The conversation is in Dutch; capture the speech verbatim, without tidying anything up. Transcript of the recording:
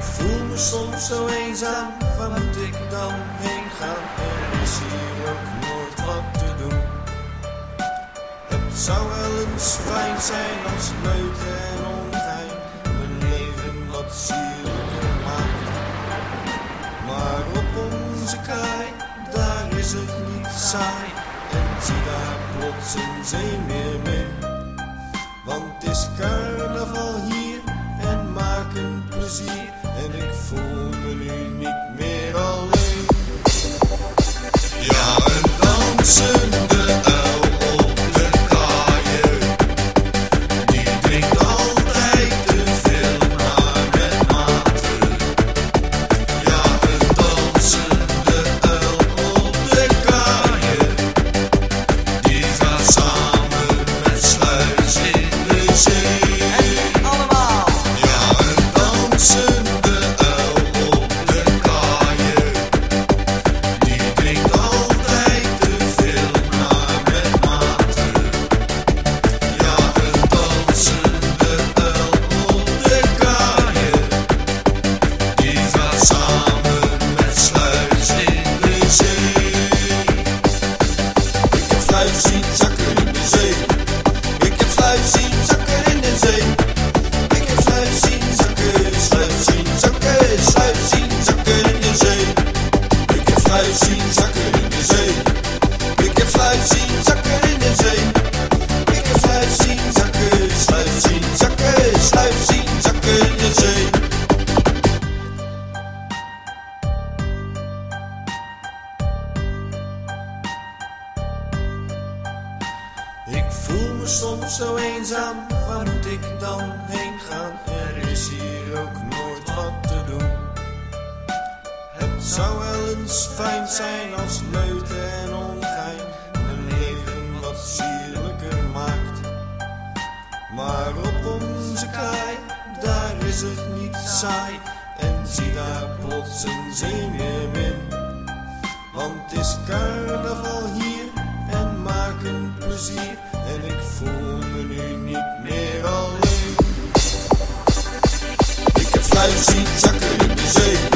voel me soms zo eenzaam, waar moet ik dan heen gaan? Er is hier ook nooit wat te doen. Het zou wel eens fijn zijn als leute en ongein mijn leven wat zielijker maakt. Maar op onze kaai, daar is het niet saai. En zie daar plots een zeemeermin. Want het is carnaval hier en maak een plezier. En ik voel me nu niet meer alleen. Ja, een dansende uil op de kaaien. Die drinkt altijd te veel, maar met mate. Ja, een dansende uil op de kaaien. Die gaat samen met sluis in de zee. En allemaal. Ja, een dansende uil op de kaaien. Die drinkt altijd te veel, maar met mate. Ja, een dansende uil op de kaaien. Die gaat samen met sluis in de zee. Ik heb sluis zien zakken in de zee. Ik heb sluis zien zakken in de zee. Ik heb sluis zien zakken, sluis zien zakken, sluis zien zakken in de zee. Ik heb sluis zien zakken in de zee. Ik heb sluis zien zakken in de zee. Ik heb sluis zien zakken, sluis zien zakken, sluis zien zakken in de zee. Ik voel me soms zo eenzaam, waar moet ik dan heen gaan? Er is hier ook nooit wat te doen. Het zou wel eens fijn zijn als leute en ongein mijn leven wat sierlijker maakt. Maar op onze kaai, daar is het niet saai. En zie daar plots een zeemeermin. Want het is carnaval hier en maak een plezier. En ik voel me nu niet meer alleen. Ik heb sluis zien zakken in de zee.